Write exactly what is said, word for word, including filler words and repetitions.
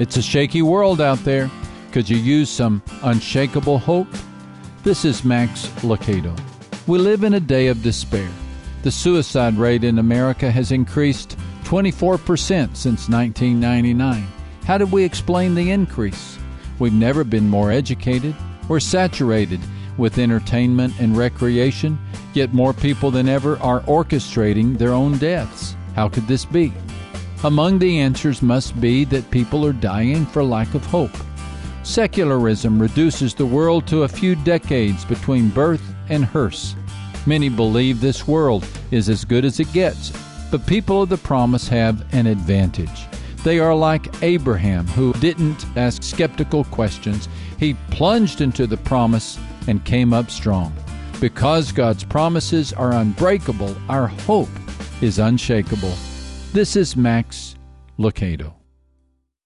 It's a shaky world out there. Could you use some unshakable hope? This is Max Lucado. We live in a day of despair. The suicide rate in America has increased twenty-four percent since nineteen ninety-nine. How did we explain the increase? We've never been more educated. We're saturated with entertainment and recreation, yet more people than ever are orchestrating their own deaths. How could this be? Among the answers must be that people are dying for lack of hope. Secularism reduces the world to a few decades between birth and hearse. Many believe this world is as good as it gets, but people of the promise have an advantage. They are like Abraham, who didn't ask skeptical questions. He plunged into the promise and came up strong. Because God's promises are unbreakable, our hope is unshakable. This is Max Lucado.